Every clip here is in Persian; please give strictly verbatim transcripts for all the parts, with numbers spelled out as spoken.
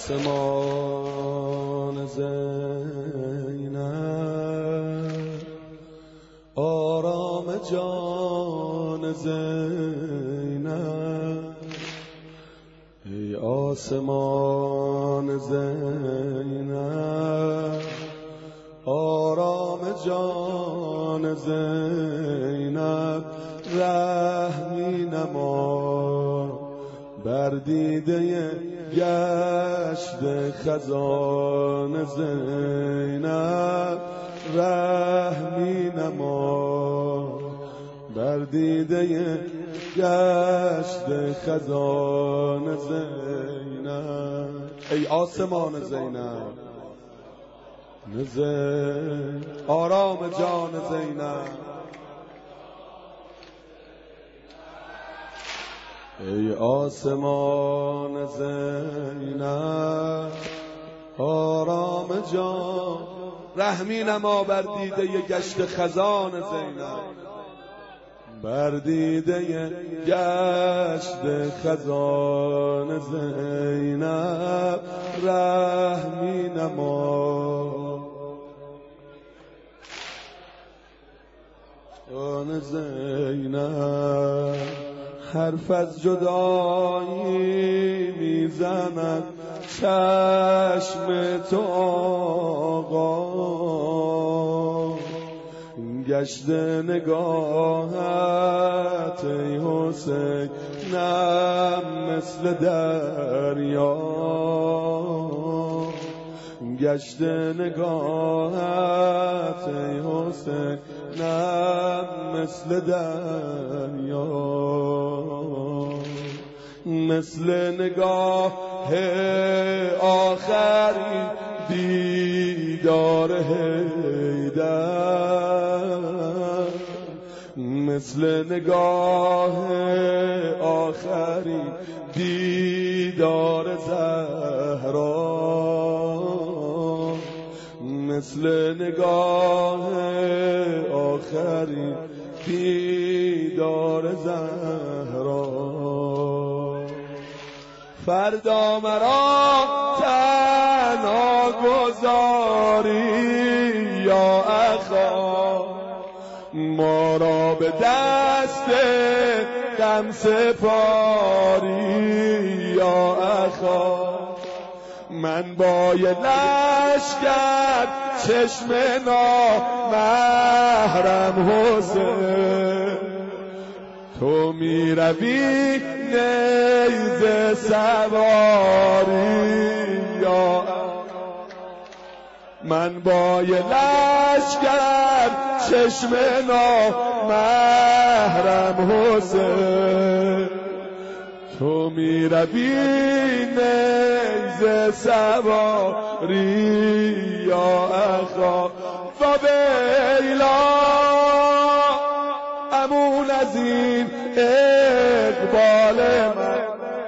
آسمان زینب آرام جان زینب ای آسمان زینب آرام جان زینب رحمی نما بر دیده گشت خزان زینب رحمی نما بر دیده گشت خزان زینب ای آسمان زینب نزد آرام جان زینب ای آسمان زینب آرام جان رحمی نما بر دیده گشت خزان زینب بر دیده گشت خزان زینب رحمی نما جان زینب حرف از جدایی میزند چشم تو آقا گشت نگاهت ای حسین نم مثل دریا گشت نگاهت ای حسین نم مثل دریا مثل نگاه آخری دیدار حیدر مثل نگاه آخری دیدار زهرا مثل نگاه آخری دیدار زهرا فردا مرا تنها گذاری یا اخا ما را به دست غم سپاری یا اخا من با یه لشکر چشم نامحرم حسین تو می روی نیزه سواری یا من با یه لشکر چشم نامحرم حسین تو می روی نیزه سواری یا اخا و بیلا امون از این اقبال من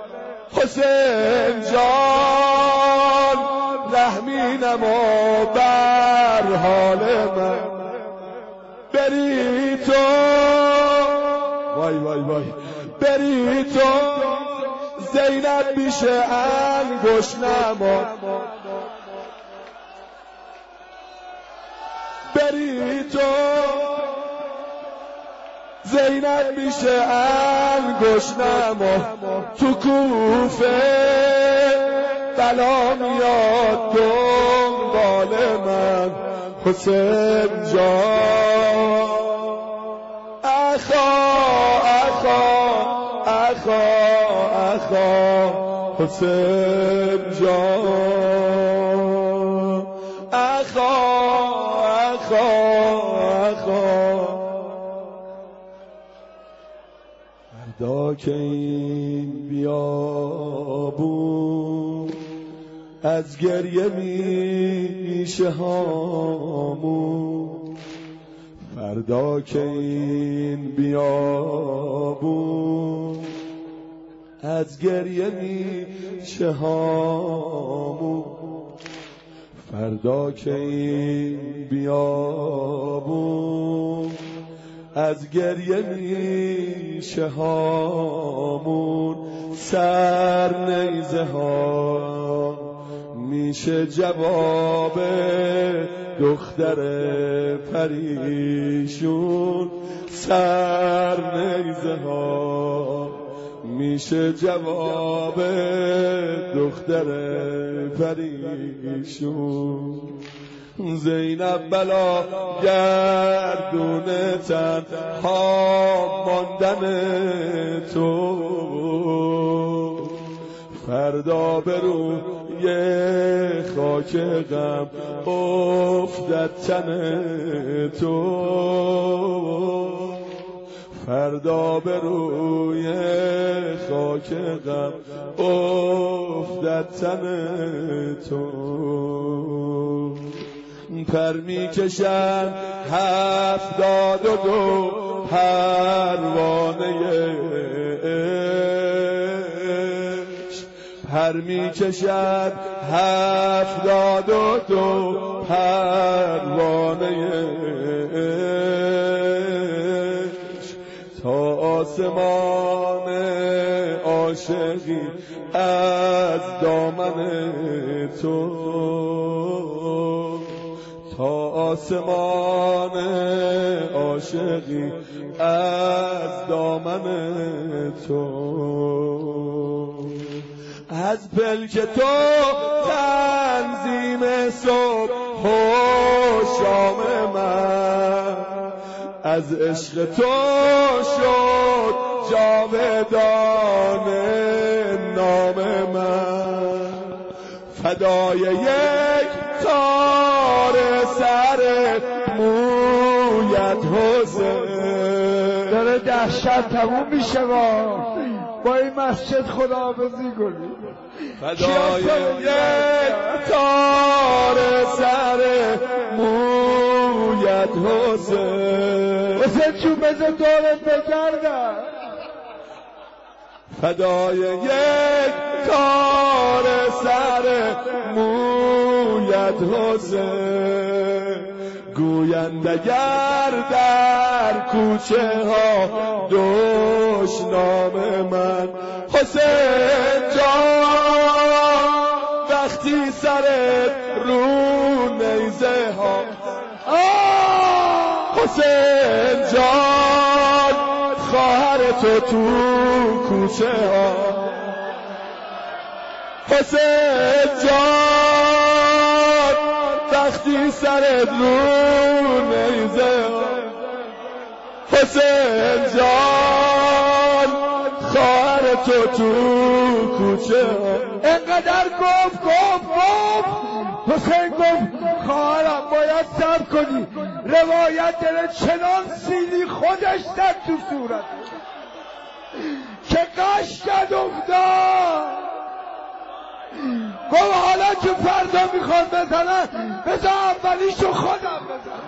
حسین جان رحمی نما بر حال من بری تو وای وای وای بری تو زینب میشه انگوش نما بری تو زینب میشه انگوش نما تو کوفه بلا میاد دنبال من حسین جان اخا اخا اخا اخا حسین جان اخا اخا اخا فردا که این بیابون از گریه میشه هامون فردا که این بیابون از گریه میشه هامون فردا که این بیابون از گریه میشه هامون سر نیزه ها میشه جواب دختر پریشون سر نیزه ها، میشه جواب دختر پریشون. زینب بلا گردون تنها ماندن تو، فردا به روی خاک غم افتد تن تو، فردا به روی خاک غم افتد تن تو. پر می کشن هفتاد و دو پروانه عشق، پر می کشد هفتاد و دو پروانه عشق، تا آسمان عاشقی از دامن تو، تا آسمان عاشقی از دامن تو. از پلک تو تنظیم صبح و شام من، از عشق تو شد جاودانه نام من. فدای یک تار سر مویت حسین، داره دهشت تموم میشه با با این مسجد خداحافظی کنی. فدای یک تار سر مویت حسین، حسین چون بذار دورت بگردم. فدای یک تار سر مویت حسین، گویند اگر در کوچه ها دشنام من. حسین جان وقتی سرت رو نیزه ها، حسین جان خواهر تو تو کوچه ها، حسین جان وقتی سرت رو نیزه ها، حسین جان خواهر تو تو کوچه ها. انقدر گفت گفت گفت حسین گفت خواهرم باید صبر کنی، روایت داره چنان سیلی خودش زد تو صورت که قشقت افتاد. گفت حالا که فردا میخواد بزنن بذار اولیشو خودم بزنم.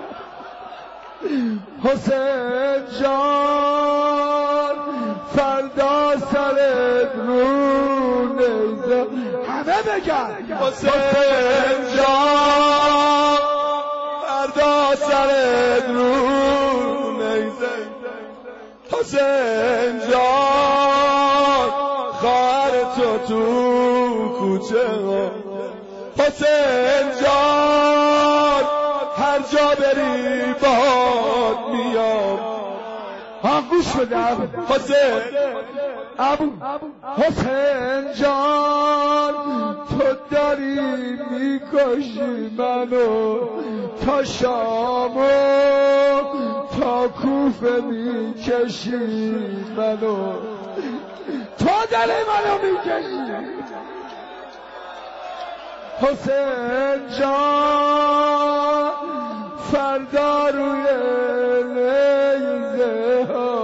حسین جان فردا سرت رو نیزه، همه بگن حسین جان فردا سرت رو نیزه، حسین جان خواهر تو تو کوچه ها، حسین جان هر جا بری باد میام. ها گوش بده حسین ابو حسین جان تو داری میکشی منو، تا شامو تا کوفه میکشی منو، تو داری منو میکشی. حسین جان فردا روی نیزه ها،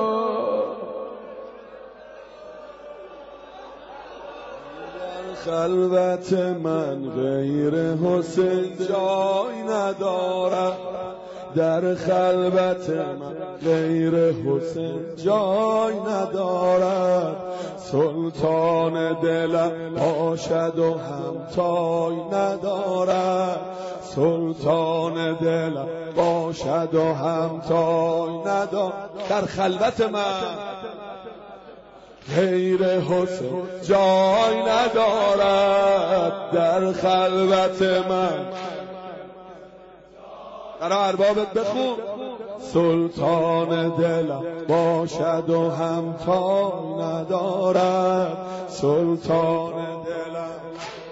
در خلوت من غیر حسین جای ندارم، در خلوت من غیر حسین جای ندارد، سلطان دلم باشد و همتای ندارد، سلطان دلم باشد و همتای ندارد. در خلوت من غیر حسین جای ندارد در خلوت من. در اربابت بخون. سلطان دلم باشد و همتا ندارد، سلطان دلم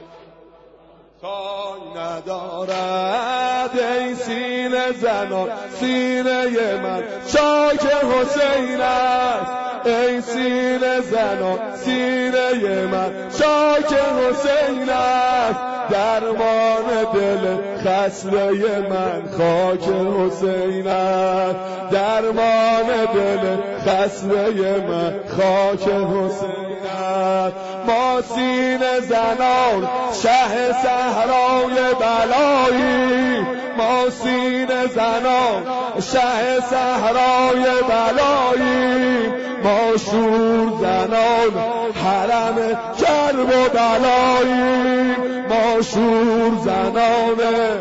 تای ندارد. ای سینه زنان سینه من چاک حسین است، ای سینه زنان سینه من چاک حسین است. درمان دل خسته من خاک حسین است، درمان دل خسته من خاک حسین است. ما سینه زنان شه صحرای بلایی، ما سینه زنان شه صحرای بلایی، ما شور زنان حرم کرب و بلایی، ما شور زنان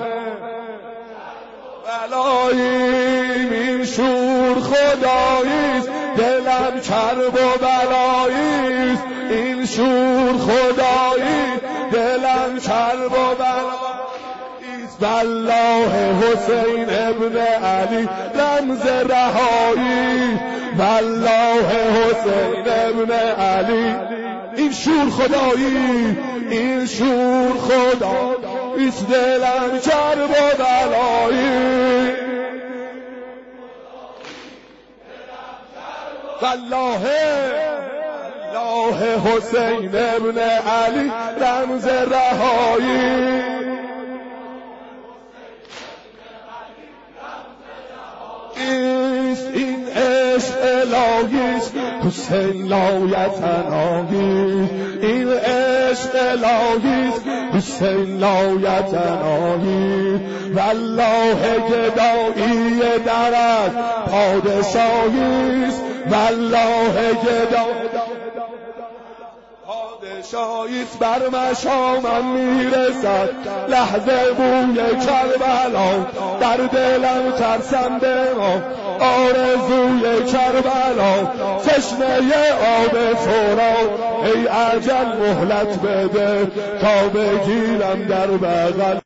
بلاییم. این شور خداییست دلم کرب و بلاییست، این شور خدایی دلم کرب و بلاییست. والله حسین ابن علی رمز رهایی، والله حسین ابن علی این شور خدایی، این شور خداییست دلم کرب و بلایی. والله والله حسین ابن علی رمز رهایی، این عشق الهیست حسین لایتناهی، این عشق الهیست حسین لایتناهی. والله گدایی درت پادشاهیست، والله گدایی پادشاهیست. بر مشامم میرسد لحظه بوی کربلا، در دلم ترسم بما آرزوی کربلا. تشنه آب فرات ای اجل مهلت بده تا بگیرم در بغل.